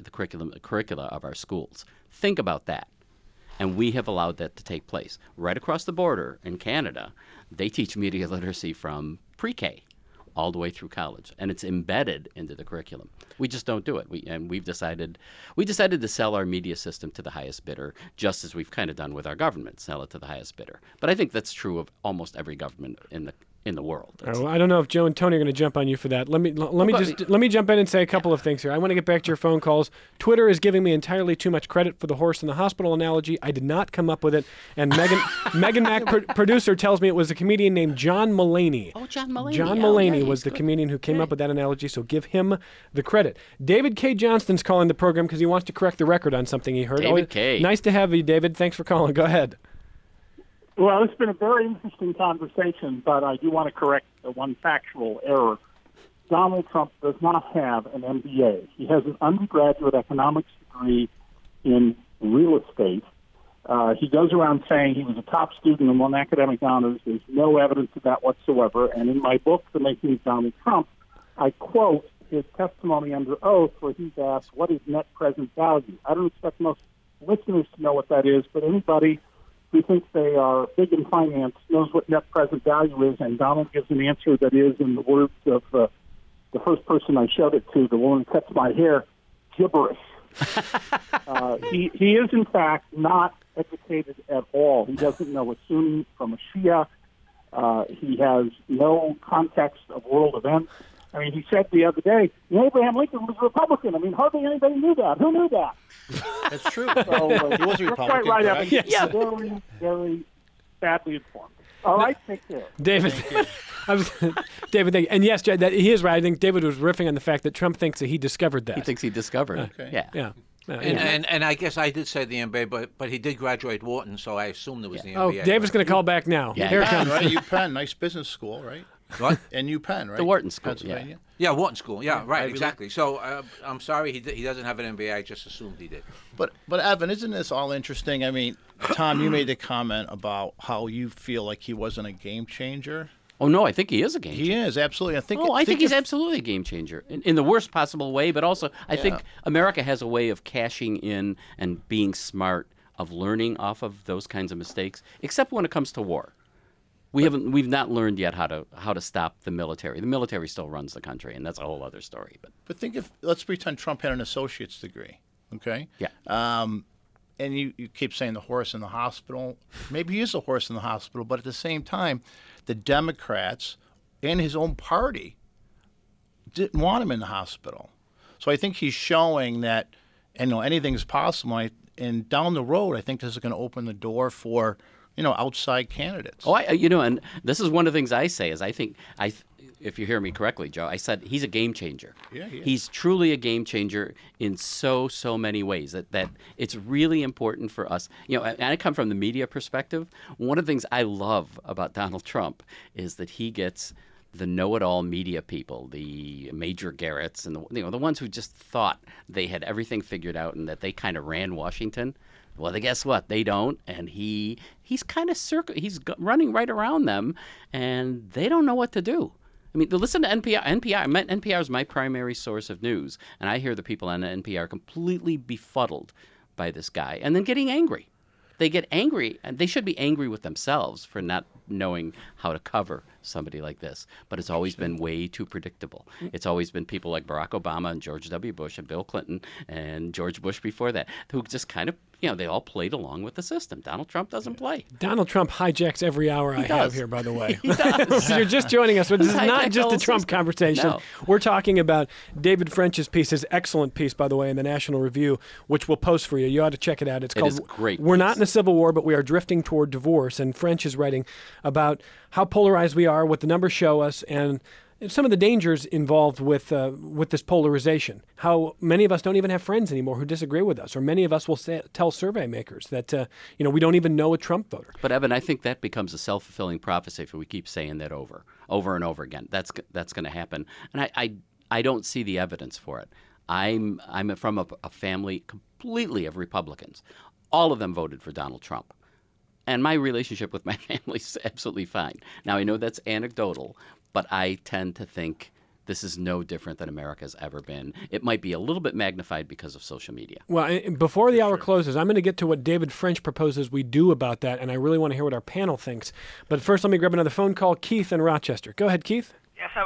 of our schools. Think about that. And we have allowed that to take place. Right across the border in Canada, they teach media literacy from pre-K. all the way through college, and it's embedded into the curriculum. We just don't do it. We've decided to sell our media system to the highest bidder, just as we've kind of done with our government, sell it to the highest bidder. But I think that's true of almost every government in the world. Well, I don't know if Joe and Tony are going to jump on you for that. Let me jump in and say a couple of things here. I want to get back to your phone calls. Twitter is giving me entirely too much credit for the horse in the hospital analogy. I did not come up with it. And Megan Mac, producer, tells me it was a comedian named John Mulaney. Oh, John Mulaney. John Mulaney was the comedian who came up with that analogy, so give him the credit. David K. Johnston's calling the program because he wants to correct the record on something he heard. David K. Nice to have you, David. Thanks for calling. Go ahead. Well, it's been a very interesting conversation, but I do want to correct one factual error. Donald Trump does not have an MBA. He has an undergraduate economics degree in real estate. He goes around saying he was a top student and won academic honors. There's no evidence of that whatsoever. And in my book, The Making of Donald Trump, I quote his testimony under oath where he's asked, what is net present value? I don't expect most listeners to know what that is, but anybody who thinks they are big in finance knows what net present value is, and Donald gives an answer that is, in the words of the first person I showed it to, the woman who cuts my hair, gibberish. He is, in fact, not educated at all. He doesn't know a Sunni from a Shia. He has no context of world events. I mean, he said the other day, Abraham Lincoln was a Republican. I mean, hardly anybody knew that. Who knew that? That's true. So, He was a you're Republican, quite right, correct? Evan. Yes. Very, very badly informed. All right, take care. David, David, thank you. And yes, Jed, he is right. I think David was riffing on the fact that Trump thinks that he discovered that. He thinks he discovered. Okay. Yeah. Yeah. And I guess I did say the MBA, but he did graduate Wharton, so I assumed it was the Oh, MBA. David's going to call back now. Yeah. Here it UPenn, comes. right? UPenn, nice business school, right? What? And UPenn, right? The Wharton School, Pennsylvania. Yeah, Wharton School. Yeah, right, Ivy League. exactly. So I'm sorry he doesn't have an MBA. I just assumed he did. But Evan, isn't this all interesting? I mean, Tom, you made the comment about how you feel like he wasn't a game changer. Oh, no, I think he is a game changer. He is, absolutely. I think he's if- absolutely a game changer in the worst possible way, but also I think America has a way of cashing in and being smart, of learning off of those kinds of mistakes, except when it comes to war. We've not learned yet how to stop the military. The military still runs the country, and that's a whole other story. But think if, let's pretend Trump had an associate's degree, okay? Yeah. And you keep saying the horse in the hospital. Maybe he is a horse in the hospital, but at the same time, the Democrats and his own party didn't want him in the hospital. So I think he's showing that, anything's possible. And down the road, I think this is going to open the door for, outside candidates. Oh, and this is one of the things I say is I think if you hear me correctly, Joe, I said he's a game changer. Yeah, he is. He's truly a game changer in so many ways that it's really important for us. And I come from the media perspective. One of the things I love about Donald Trump is that he gets the know-it-all media people, the Major Garretts, and the ones who just thought they had everything figured out and that they kind of ran Washington. Well, guess what? They don't, and he's kind of he's running right around them, and they don't know what to do. I mean, listen to NPR. NPR is my primary source of news, and I hear the people on NPR completely befuddled by this guy, and then getting angry. They get angry, and they should be angry with themselves for not knowing how to cover somebody like this. But it's always been way too predictable. It's always been people like Barack Obama and George W. Bush and Bill Clinton and George Bush before that who just kind of, they all played along with the system. Donald Trump doesn't play. Donald Trump hijacks every hour I have here, by the way. He does. You're just joining us. But this is Hijack not the just a whole Trump system. conversation. No. We're talking about David French's piece, his excellent piece, by the way, in the National Review, which we'll post for you. You ought to check it out. It's called is a great We're piece. Not in a Civil War, but We Are Drifting Toward Divorce. And French is writing about how polarized we are, what the numbers show us, and some of the dangers involved with this polarization. How many of us don't even have friends anymore who disagree with us, or many of us will tell survey makers that we don't even know a Trump voter. But Evan, I think that becomes a self-fulfilling prophecy if we keep saying that over and over again. That's going to happen, and I don't see the evidence for it. I'm from a family completely of Republicans. All of them voted for Donald Trump. And my relationship with my family is absolutely fine. Now, I know that's anecdotal, but I tend to think this is no different than America's ever been. It might be a little bit magnified because of social media. Well, before the hour closes, I'm going to get to what David French proposes we do about that, and I really want to hear what our panel thinks. But first, let me grab another phone call. Keith in Rochester. Go ahead, Keith. Yes, I was going to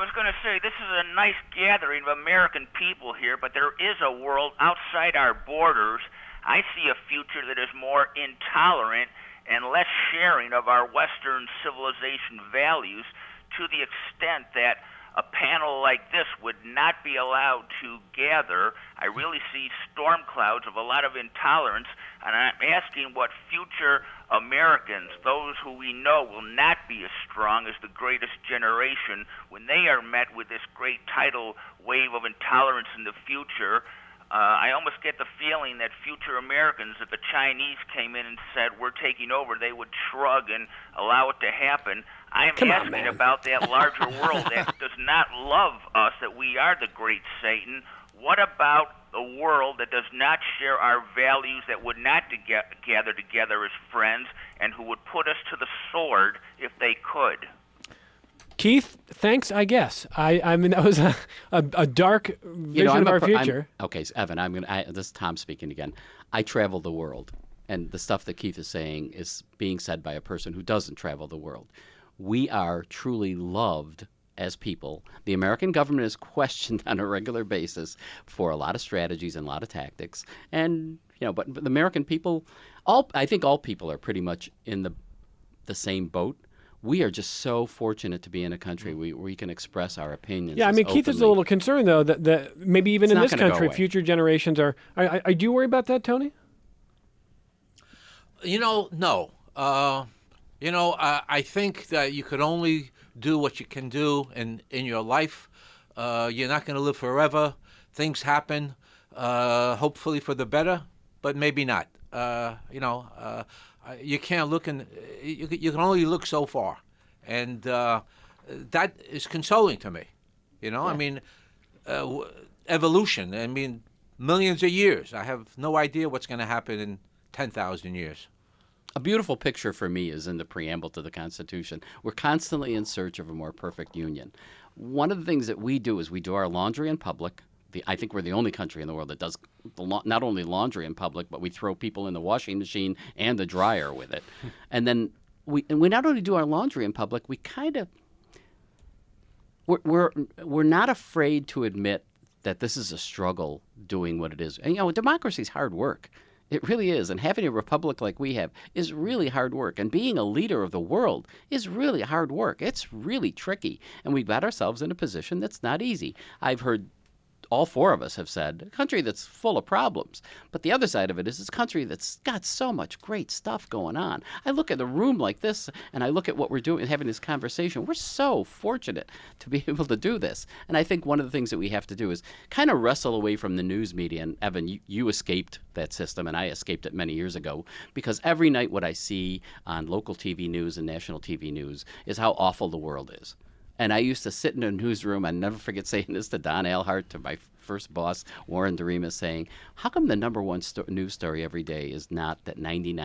say this is a nice gathering of American people here, but there is a world outside our borders. I see a future that is more intolerant and less sharing of our Western civilization values, to the extent that a panel like this would not be allowed to gather. I really see storm clouds of a lot of intolerance, and I'm asking what future Americans, those who we know will not be as strong as the greatest generation, when they are met with this great tidal wave of intolerance in the future, I almost get the feeling that future Americans, if the Chinese came in and said, we're taking over, they would shrug and allow it to happen. I'm asking about that larger world that does not love us, that we are the great Satan. What about a world that does not share our values, that would not gather together as friends, and who would put us to the sword if they could? Keith, thanks, I guess. I mean, that was a dark vision of our future. Okay, so Evan, this is Tom speaking again. I travel the world, and the stuff that Keith is saying is being said by a person who doesn't travel the world. We are truly loved as people. The American government is questioned on a regular basis for a lot of strategies and a lot of tactics. And, but the American people, I think all people are pretty much in the same boat. We are just so fortunate to be in a country where we can express our opinions. Yeah, I mean, Keith is a little concerned, though, that maybe even in this country, future generations are. Do you worry about that, Tony? No. I think that you could only do what you can do in your life. You're not going to live forever. Things happen, hopefully for the better, but maybe not. You can't look you can only look so far, and that is consoling to me. Yeah. I mean, evolution. I mean, millions of years. I have no idea what's going to happen in 10,000 years. A beautiful picture for me is in the preamble to the Constitution. We're constantly in search of a more perfect union. One of the things that we do is we do our laundry in public. I think we're the only country in the world that does not only laundry in public, but we throw people in the washing machine and the dryer with it. And then we not only do our laundry in public, we kind of we're not afraid to admit that this is a struggle doing what it is. And democracy is hard work. It really is. And having a republic like we have is really hard work. And being a leader of the world is really hard work. It's really tricky. And we've got ourselves in a position that's not easy. I've heard all four of us have said, a country that's full of problems. But the other side of it is it's a country that's got so much great stuff going on. I look at a room like this, and I look at what we're doing, having this conversation. We're so fortunate to be able to do this. And I think one of the things that we have to do is kind of wrestle away from the news media. And Evan, you escaped that system, and I escaped it many years ago, because every night what I see on local TV news and national TV news is how awful the world is. And I used to sit in a newsroom, I never forget saying this to Don Alhart, to my first boss, Warren Doremus, saying, how come the number one news story every day is not that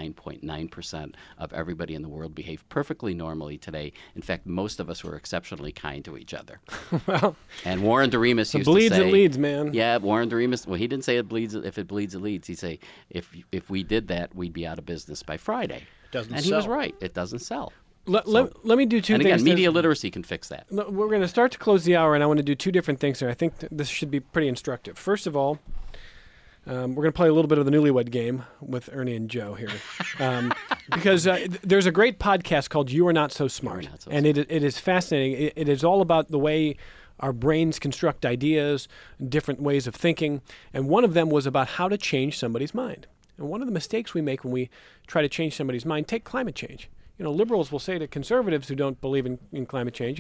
99.9% of everybody in the world behave perfectly normally today? In fact, most of us were exceptionally kind to each other. Well, and Warren Doremus used bleeds, to say... it leads, man. Yeah, Warren Doremus, well, he didn't say it bleeds, if it bleeds, it leads. He'd say, if we did that, we'd be out of business by Friday. Doesn't and sell. He was right. It doesn't sell. Let me do two and things. Again, media literacy can fix that. We're going to start to close the hour, and I want to do two different things here. I think this should be pretty instructive. First of all, we're going to play a little bit of the Newlywed Game with Ernie and Joe here. Because there's a great podcast called You Are Not So Smart. And it is fascinating. It is all about the way our brains construct ideas, different ways of thinking. And one of them was about how to change somebody's mind. And one of the mistakes we make when we try to change somebody's mind, take climate change. Liberals will say to conservatives who don't believe in climate change,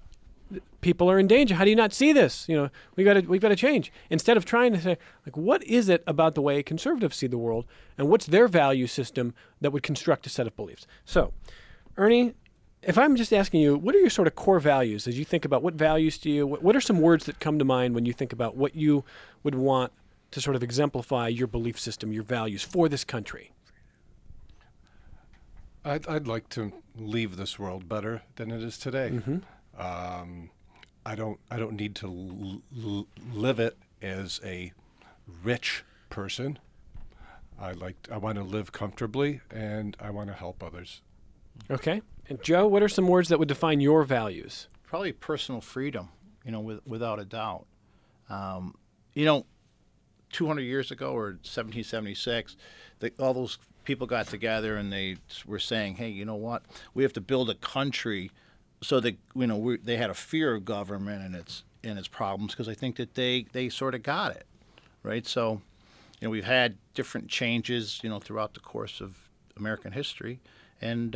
people are in danger. How do you not see this? We've got to change. Instead of trying to say, what is it about the way conservatives see the world, and what's their value system that would construct a set of beliefs? So, Ernie, if I'm just asking you, what are your sort of core values as you think about what values do you? What are some words that come to mind when you think about what you would want to sort of exemplify your belief system, your values for this country? I'd like to leave this world better than it is today. Mm-hmm. I don't need to live it as a rich person. I want to live comfortably, and I want to help others. Okay. And Joe, what are some words that would define your values? Probably personal freedom. without a doubt. 200 years ago, or 1776, all those people got together and they were saying, hey, you know what? We have to build a country so that, they had a fear of government and its problems, because I think that they sort of got it, right? So, we've had different changes, throughout the course of American history, and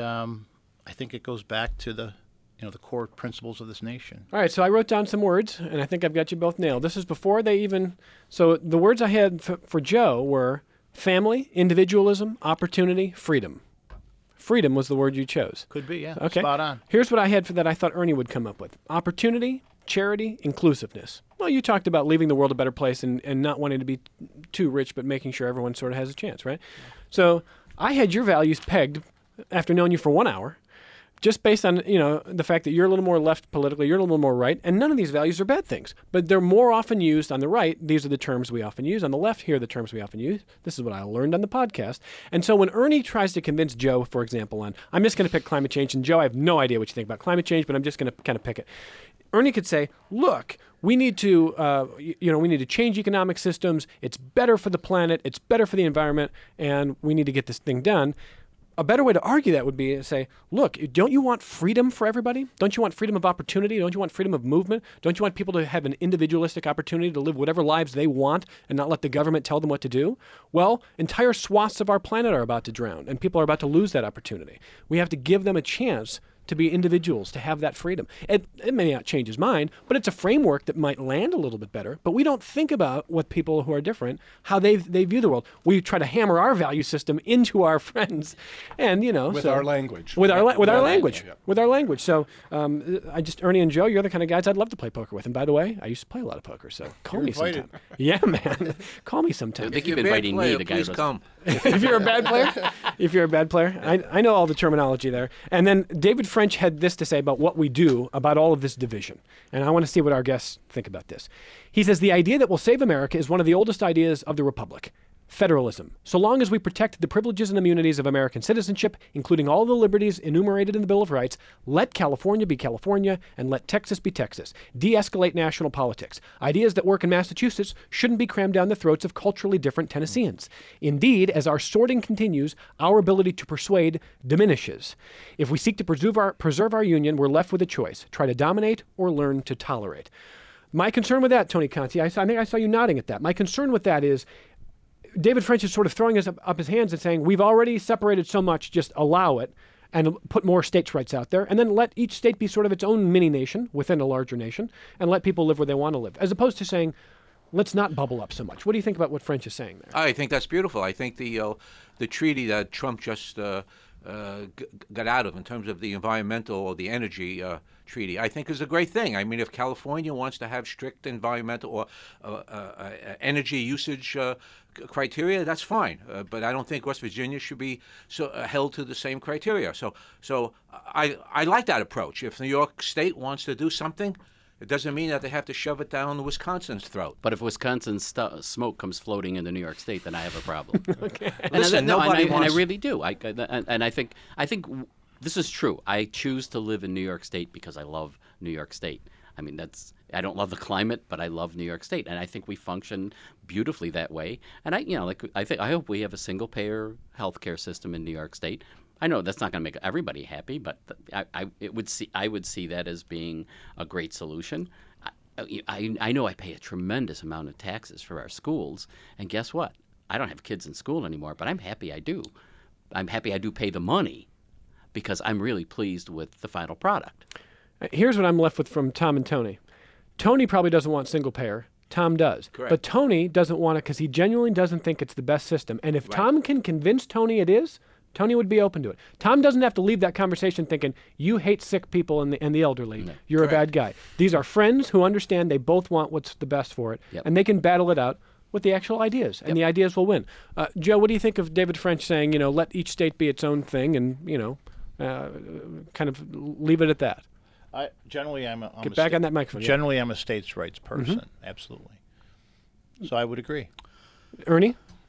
I think it goes back to the core principles of this nation. All right, so I wrote down some words, and I think I've got you both nailed. This is before they even... So the words I had for Joe were family, individualism, opportunity, freedom. Freedom was the word you chose. Could be, yeah. Okay. Spot on. Here's what I had for that I thought Ernie would come up with. Opportunity, charity, inclusiveness. Well, you talked about leaving the world a better place and not wanting to be too rich, but making sure everyone sort of has a chance, right? So I had your values pegged after knowing you for 1 hour, just based on, the fact that you're a little more left politically, you're a little more right, and none of these values are bad things. But they're more often used on the right. These are the terms we often use. On the left, here are the terms we often use. This is what I learned on the podcast. And so when Ernie tries to convince Joe, for example, I'm just going to pick climate change, and Joe, I have no idea what you think about climate change, but I'm just going to kind of pick it. Ernie could say, look, we need to, we need to change economic systems. It's better for the planet. It's better for the environment, and we need to get this thing done. A better way to argue that would be to say, look, don't you want freedom for everybody? Don't you want freedom of opportunity? Don't you want freedom of movement? Don't you want people to have an individualistic opportunity to live whatever lives they want and not let the government tell them what to do? Well, entire swaths of our planet are about to drown, and people are about to lose that opportunity. We have to give them a chance to be individuals, to have that freedom. It may not change his mind, but it's a framework that might land a little bit better. But we don't think about what people who are different, how they view the world. We try to hammer our value system into our friends, and with our language. With our language. So Ernie and Joe, you're the kind of guys I'd love to play poker with. And by the way, I used to play a lot of poker, so call me sometime. Yeah, man, call me sometime. They keep inviting me. The guys come. If you're a bad player, I know all the terminology there. And then David French had this to say about what we do about all of this division. And I want to see what our guests think about this. He says, the idea that will save America is one of the oldest ideas of the Republic. Federalism. So long as we protect the privileges and immunities of American citizenship, including all the liberties enumerated in the Bill of Rights, let California be California and let Texas be Texas. De-escalate national politics. Ideas that work in Massachusetts shouldn't be crammed down the throats of culturally different Tennesseans. Indeed, as our sorting continues, our ability to persuade diminishes. If we seek to preserve our union, we're left with a choice. Try to dominate or learn to tolerate. My concern with that, Tony Conti, I think I saw you nodding at that. My concern with that is David French is sort of throwing up his hands and saying, we've already separated so much, just allow it and put more states' rights out there, and then let each state be sort of its own mini nation within a larger nation, and let people live where they want to live, as opposed to saying, let's not bubble up so much. What do you think about what French is saying there? I think that's beautiful. I think the treaty that Trump just got out of in terms of the environmental or the energy treaty, I think is a great thing. I mean, if California wants to have strict environmental or energy usage criteria, that's fine. But I don't think West Virginia should be held to the same criteria. So I like that approach. If New York State wants to do something, it doesn't mean that they have to shove it down Wisconsin's throat. But if Wisconsin's smoke comes floating into New York State, then I have a problem. Okay. And I really do. I think this is true. I choose to live in New York State because I love New York State. I mean, I don't love the climate, but I love New York State, and I think we function beautifully that way. And I hope we have a single-payer healthcare system in New York State. I know that's not going to make everybody happy, but I would see that as being a great solution. I know I pay a tremendous amount of taxes for our schools, and guess what? I don't have kids in school anymore, but I'm happy I do. I'm happy I do pay the money because I'm really pleased with the final product. Here's what I'm left with from Tom and Tony. Tony probably doesn't want single payer. Tom does. Correct. But Tony doesn't want it because he genuinely doesn't think it's the best system. And if Tom can convince Tony it is, Tony would be open to it. Tom doesn't have to leave that conversation thinking, you hate sick people and the elderly. No. You're Correct. A bad guy. These are friends who understand they both want what's the best for it. Yep. And they can battle it out with the actual ideas. And the ideas will win. Joe, what do you think of David French saying, let each state be its own thing and, kind of leave it at that? Generally, I'm Get back on that microphone. Generally, I'm a states' rights person. Mm-hmm. Absolutely. So I would agree. Ernie?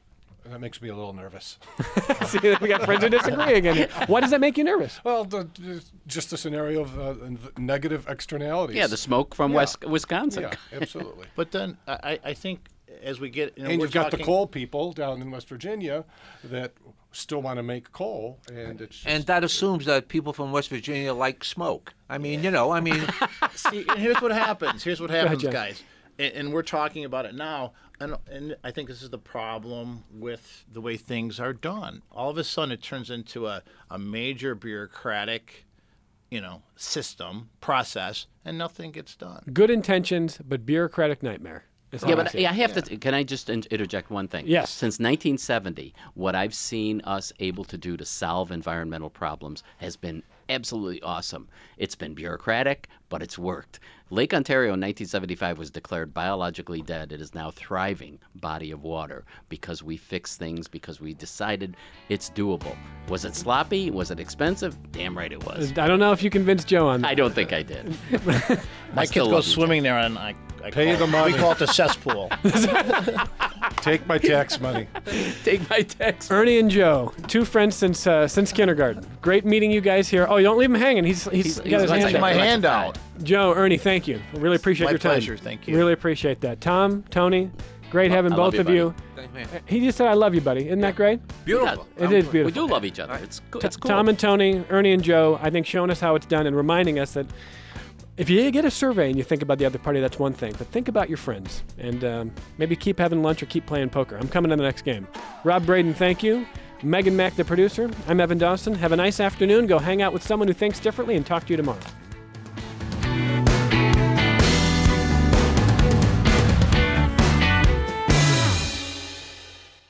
That makes me a little nervous. See, we got friends who disagree again. Why does that make you nervous? Well, just the scenario of negative externalities. Yeah, the smoke from Wisconsin. Yeah, absolutely. But then I think as we get, and you've got the coal people down in West Virginia that still want to make coal, and it's just, And that assumes that people from West Virginia like smoke. I mean, See, and here's what happens. Here's what happens, Jeff. guys. And we're talking about it now, and I think this is the problem with the way things are done. All of a sudden, it turns into a major bureaucratic, system, process, and nothing gets done. Good intentions, but bureaucratic nightmare. is how Yeah, I but see it. I have to. Can I just interject one thing? Yes. Since 1970, what I've seen us able to do to solve environmental problems has been absolutely awesome. It's been bureaucratic, but it's worked. Lake Ontario in 1975 was declared biologically dead. It is now thriving body of water because we fixed things, because we decided it's doable. Was it sloppy? Was it expensive? Damn right it was. I don't know if you convinced Joe on that. I don't think I did. My kids go swimming there, and I Pay call the it, money. We call it the cesspool. take my tax money. Take my text. Ernie and Joe, two friends since kindergarten. Great meeting you guys here. Oh, you don't leave him hanging. He's got his hand Take up. my hand out. Joe, Ernie, thank you. Really appreciate My your time. pleasure, thank you. Really appreciate that. Tom, Tony, great having I love both you, of buddy. you. Thanks, man. He just said, I love you, buddy. Isn't that great? Beautiful. It is beautiful. We do love each other. It's cool. It's cool. Tom and Tony, Ernie and Joe, I think showing us how it's done and reminding us that if you get a survey and you think about the other party, that's one thing. But think about your friends and maybe keep having lunch or keep playing poker. I'm coming to the next game. Rob Braden, thank you. Megan Mack, the producer. I'm Evan Dawson. Have a nice afternoon. Go hang out with someone who thinks differently and talk to you tomorrow.